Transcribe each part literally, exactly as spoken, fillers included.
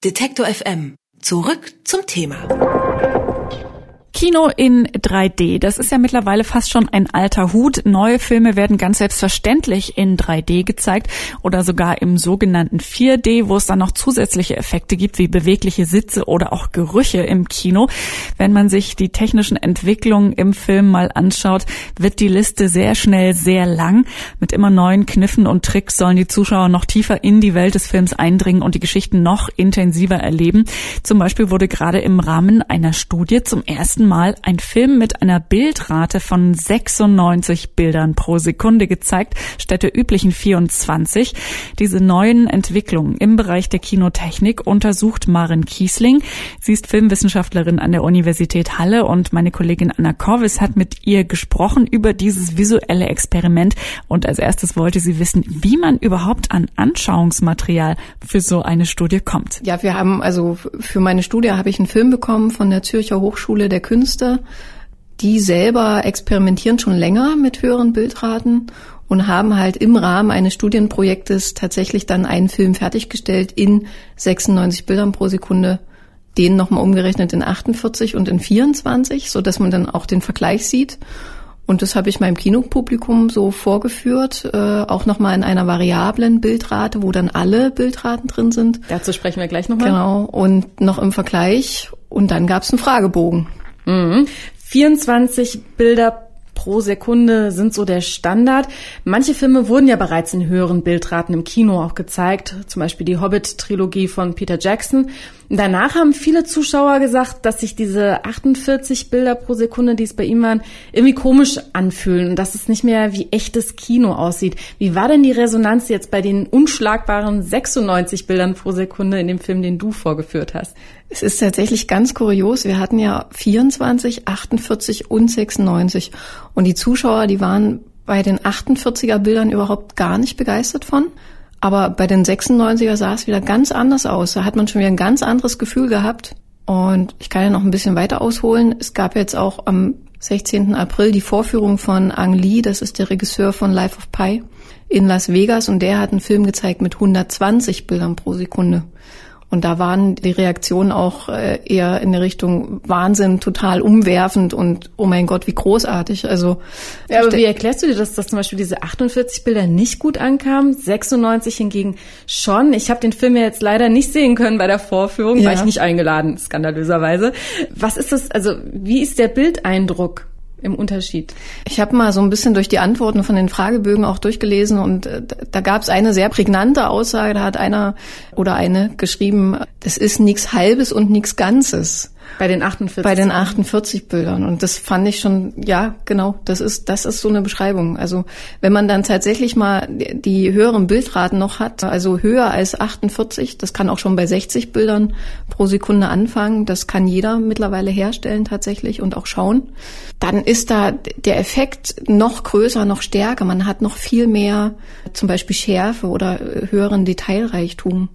Detektor F M. Zurück zum Thema. Kino in drei D, das ist ja mittlerweile fast schon ein alter Hut. Neue Filme werden ganz selbstverständlich in drei D gezeigt oder sogar im sogenannten vier D, wo es dann noch zusätzliche Effekte gibt, wie bewegliche Sitze oder auch Gerüche im Kino. Wenn man sich die technischen Entwicklungen im Film mal anschaut, wird die Liste sehr schnell sehr lang. Mit immer neuen Kniffen und Tricks sollen die Zuschauer noch tiefer in die Welt des Films eindringen und die Geschichten noch intensiver erleben. Zum Beispiel wurde gerade im Rahmen einer Studie zum ersten Mal ein Film mit einer Bildrate von sechsundneunzig Bildern pro Sekunde gezeigt, statt der üblichen vierundzwanzig. Diese neuen Entwicklungen im Bereich der Kinotechnik untersucht Maren Kiesling. Sie ist Filmwissenschaftlerin an der Universität Halle und meine Kollegin Anna Korvis hat mit ihr gesprochen über dieses visuelle Experiment. Und als erstes wollte sie wissen, wie man überhaupt an Anschauungsmaterial für so eine Studie kommt. Ja, wir haben also für meine Studie habe ich einen Film bekommen von der Zürcher Hochschule der Künste. Die selber experimentieren schon länger mit höheren Bildraten und haben halt im Rahmen eines Studienprojektes tatsächlich dann einen Film fertiggestellt in sechsundneunzig Bildern pro Sekunde, den nochmal umgerechnet in achtundvierzig und in vierundzwanzig, so dass man dann auch den Vergleich sieht. Und das habe ich meinem Kinopublikum so vorgeführt, äh, auch nochmal in einer variablen Bildrate, wo dann alle Bildraten drin sind. Dazu sprechen wir gleich nochmal. Genau, und noch im Vergleich. Und dann gab es einen Fragebogen. Mhm. vierundzwanzig Bilder pro Sekunde sind so der Standard. Manche Filme wurden ja bereits in höheren Bildraten im Kino auch gezeigt, zum Beispiel die Hobbit-Trilogie von Peter Jackson. Danach haben viele Zuschauer gesagt, dass sich diese achtundvierzig Bilder pro Sekunde, die es bei ihm waren, irgendwie komisch anfühlen und dass es nicht mehr wie echtes Kino aussieht. Wie war denn die Resonanz jetzt bei den unschlagbaren sechsundneunzig Bildern pro Sekunde in dem Film, den du vorgeführt hast? Es ist tatsächlich ganz kurios. Wir hatten ja vierundzwanzig, achtundvierzig und sechsundneunzig. Und die Zuschauer, die waren bei den achtundvierziger Bildern überhaupt gar nicht begeistert von. Aber bei den sechsundneunziger sah es wieder ganz anders aus. Da hat man schon wieder ein ganz anderes Gefühl gehabt. Und ich kann ja noch ein bisschen weiter ausholen. Es gab jetzt auch am sechzehnten April die Vorführung von Ang Lee, das ist der Regisseur von Life of Pi, in Las Vegas. Und der hat einen Film gezeigt mit hundertzwanzig Bildern pro Sekunde. Und da waren die Reaktionen auch äh, eher in der Richtung Wahnsinn, total umwerfend und oh mein Gott, wie großartig. Also ja, aber wie erklärst du dir das, dass zum Beispiel diese achtundvierzig Bilder nicht gut ankamen, sechsundneunzig hingegen schon? Ich habe den Film ja jetzt leider nicht sehen können bei der Vorführung, ja. War ich nicht eingeladen, skandalöserweise. Was ist das, also wie ist der Bildeindruck im Unterschied? Ich habe mal so ein bisschen durch die Antworten von den Fragebögen auch durchgelesen und äh, da gab es eine sehr prägnante Aussage, da hat einer oder eine geschrieben, das ist nichts Halbes und nichts Ganzes. Bei den achtundvierzig? Bei den achtundvierzig Bildern. Und das fand ich schon, ja, genau, das ist, das ist so eine Beschreibung. Also, wenn man dann tatsächlich mal die höheren Bildraten noch hat, also höher als achtundvierzig, das kann auch schon bei sechzig Bildern pro Sekunde anfangen, das kann jeder mittlerweile herstellen tatsächlich und auch schauen, dann ist da der Effekt noch größer, noch stärker. Man hat noch viel mehr, zum Beispiel Schärfe oder höheren Detailreichtum.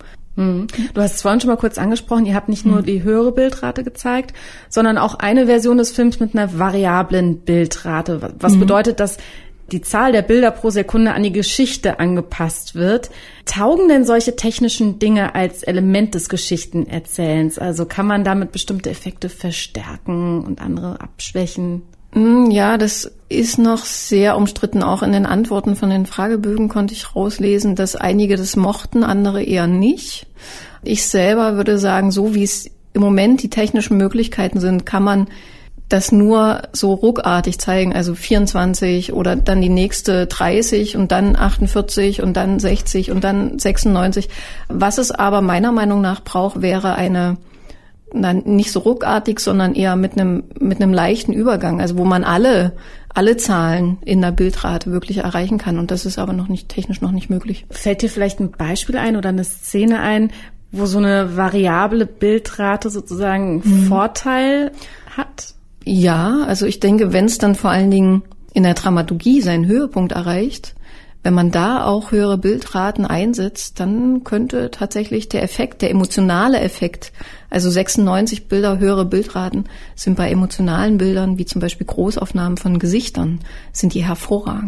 Du hast es vorhin schon mal kurz angesprochen, ihr habt nicht nur die höhere Bildrate gezeigt, sondern auch eine Version des Films mit einer variablen Bildrate. Was mhm. bedeutet, dass die Zahl der Bilder pro Sekunde an die Geschichte angepasst wird. Taugen denn solche technischen Dinge als Element des Geschichtenerzählens? Also kann man damit bestimmte Effekte verstärken und andere abschwächen? Ja, das ist noch sehr umstritten. Auch in den Antworten von den Fragebögen konnte ich rauslesen, dass einige das mochten, andere eher nicht. Ich selber würde sagen, so wie es im Moment die technischen Möglichkeiten sind, kann man das nur so ruckartig zeigen, also vierundzwanzig oder dann die nächste dreißig und dann achtundvierzig und dann sechzig und dann sechsundneunzig. Was es aber meiner Meinung nach braucht, wäre eine Na, nicht so ruckartig, sondern eher mit einem mit einem leichten Übergang, also wo man alle alle Zahlen in der Bildrate wirklich erreichen kann. Und das ist aber noch nicht technisch noch nicht möglich. Fällt dir vielleicht ein Beispiel ein oder eine Szene ein, wo so eine variable Bildrate sozusagen einen mhm. Vorteil hat? Ja, also ich denke, wenn es dann vor allen Dingen in der Dramaturgie seinen Höhepunkt erreicht, wenn man da auch höhere Bildraten einsetzt, dann könnte tatsächlich der Effekt, der emotionale Effekt, also sechsundneunzig Bilder höhere Bildraten sind bei emotionalen Bildern, wie zum Beispiel Großaufnahmen von Gesichtern, sind die hervorragend.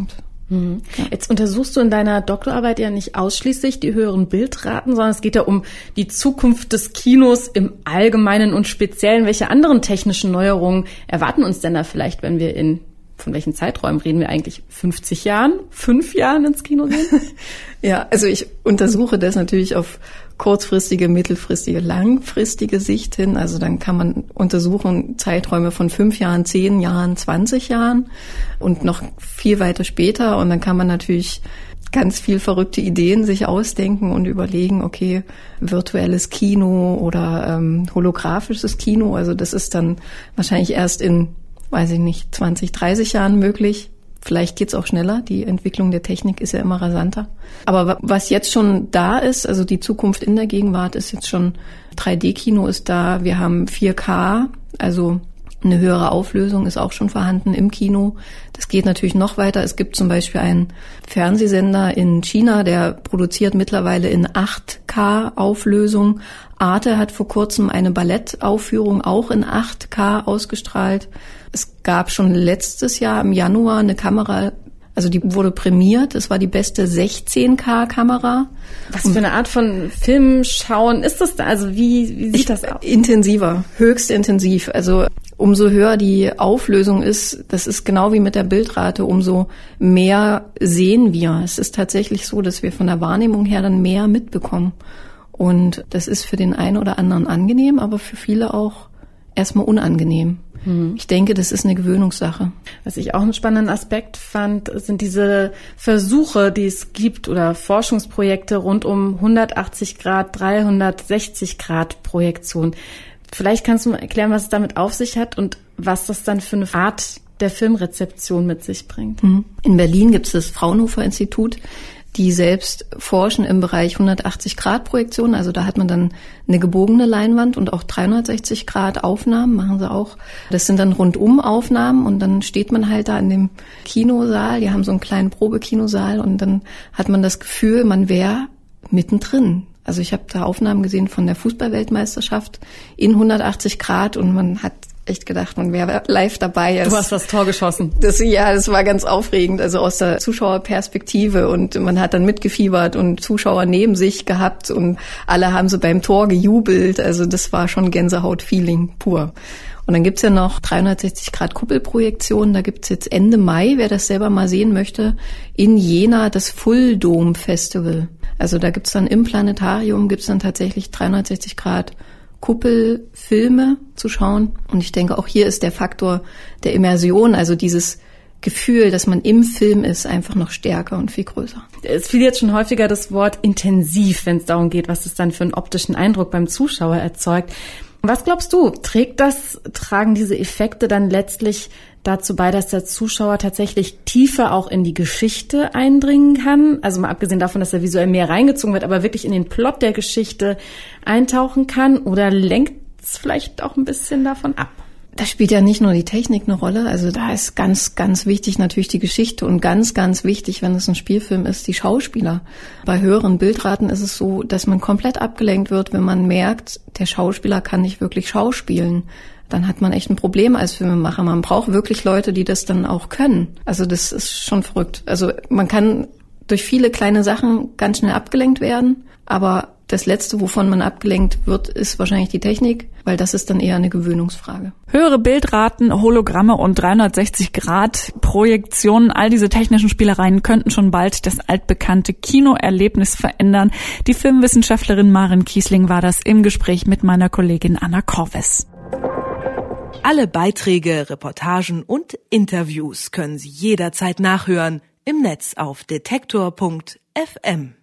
Mhm. Jetzt untersuchst du in deiner Doktorarbeit ja nicht ausschließlich die höheren Bildraten, sondern es geht ja um die Zukunft des Kinos im Allgemeinen und Speziellen. Welche anderen technischen Neuerungen erwarten uns denn da vielleicht, wenn wir in, von welchen Zeiträumen reden wir eigentlich? fünfzig Jahren? Fünf Jahren ins Kino gehen? Ja, also ich untersuche das natürlich auf kurzfristige, mittelfristige, langfristige Sicht hin. Also dann kann man untersuchen Zeiträume von fünf Jahren, zehn Jahren, zwanzig Jahren und noch viel weiter später. Und dann kann man natürlich ganz viel verrückte Ideen sich ausdenken und überlegen, okay, virtuelles Kino oder ähm, holographisches Kino. Also das ist dann wahrscheinlich erst in, weiß ich nicht, zwanzig, dreißig Jahren möglich. Vielleicht geht's auch schneller. Die Entwicklung der Technik ist ja immer rasanter. Aber was jetzt schon da ist, also die Zukunft in der Gegenwart ist jetzt schon, drei D Kino ist da. Wir haben vier K, also eine höhere Auflösung ist auch schon vorhanden im Kino. Das geht natürlich noch weiter. Es gibt zum Beispiel einen Fernsehsender in China, der produziert mittlerweile in acht K Auflösung. Arte hat vor kurzem eine Ballettaufführung auch in acht K ausgestrahlt. Es gab schon letztes Jahr im Januar eine Kamera, also die wurde prämiert. Es war die beste sechzehn K Kamera. Was für eine Art von Film schauen ist das da? Also wie, wie sieht ich, das aus? Intensiver, höchst intensiv. Also umso höher die Auflösung ist, das ist genau wie mit der Bildrate, umso mehr sehen wir. Es ist tatsächlich so, dass wir von der Wahrnehmung her dann mehr mitbekommen. Und das ist für den einen oder anderen angenehm, aber für viele auch erstmal unangenehm. Mhm. Ich denke, das ist eine Gewöhnungssache. Was ich auch einen spannenden Aspekt fand, sind diese Versuche, die es gibt oder Forschungsprojekte rund um hundertachtzig Grad, dreihundertsechzig Grad Projektion. Vielleicht kannst du mal erklären, was es damit auf sich hat und was das dann für eine Art der Filmrezeption mit sich bringt. Mhm. In Berlin gibt es das Fraunhofer Institut, die selbst forschen im Bereich hundertachtzig Grad Projektion. Also da hat man dann eine gebogene Leinwand und auch dreihundertsechzig Grad Aufnahmen machen sie auch. Das sind dann rundum Aufnahmen und dann steht man halt da in dem Kinosaal. Die haben so einen kleinen Probekinosaal und dann hat man das Gefühl, man wäre mittendrin. Also ich habe da Aufnahmen gesehen von der Fußball-Weltmeisterschaft in hundertachtzig Grad und man hat echt gedacht, man wäre live dabei. Du hast das Tor geschossen. Das, ja, das war ganz aufregend, also aus der Zuschauerperspektive und man hat dann mitgefiebert und Zuschauer neben sich gehabt und alle haben so beim Tor gejubelt, also das war schon Gänsehaut-Feeling pur. Und dann gibt's ja noch dreihundertsechzig Grad Kuppelprojektion, da gibt's jetzt Ende Mai, wer das selber mal sehen möchte, in Jena das Full Dome Festival. Also da gibt's dann im Planetarium, gibt's dann tatsächlich dreihundertsechzig Grad Kuppelfilme zu schauen. Und ich denke, auch hier ist der Faktor der Immersion, also dieses Gefühl, dass man im Film ist, einfach noch stärker und viel größer. Es fiel jetzt schon häufiger das Wort intensiv, wenn es darum geht, was es dann für einen optischen Eindruck beim Zuschauer erzeugt. Was glaubst du, trägt das, tragen diese Effekte dann letztlich dazu bei, dass der Zuschauer tatsächlich tiefer auch in die Geschichte eindringen kann? Also mal abgesehen davon, dass er visuell mehr reingezogen wird, aber wirklich in den Plot der Geschichte eintauchen kann? Oder lenkt es vielleicht auch ein bisschen davon ab? Da spielt ja nicht nur die Technik eine Rolle, also da ist ganz, ganz wichtig natürlich die Geschichte und ganz, ganz wichtig, wenn es ein Spielfilm ist, die Schauspieler. Bei höheren Bildraten ist es so, dass man komplett abgelenkt wird, wenn man merkt, der Schauspieler kann nicht wirklich schauspielen. Dann hat man echt ein Problem als Filmemacher. Man braucht wirklich Leute, die das dann auch können. Also das ist schon verrückt. Also man kann durch viele kleine Sachen ganz schnell abgelenkt werden, aber das Letzte, wovon man abgelenkt wird, ist wahrscheinlich die Technik, weil das ist dann eher eine Gewöhnungsfrage. Höhere Bildraten, Hologramme und dreihundertsechzig Grad Projektionen, all diese technischen Spielereien könnten schon bald das altbekannte Kinoerlebnis verändern. Die Filmwissenschaftlerin Maren Kiesling war das im Gespräch mit meiner Kollegin Anna Korwes. Alle Beiträge, Reportagen und Interviews können Sie jederzeit nachhören im Netz auf detektor punkt f m.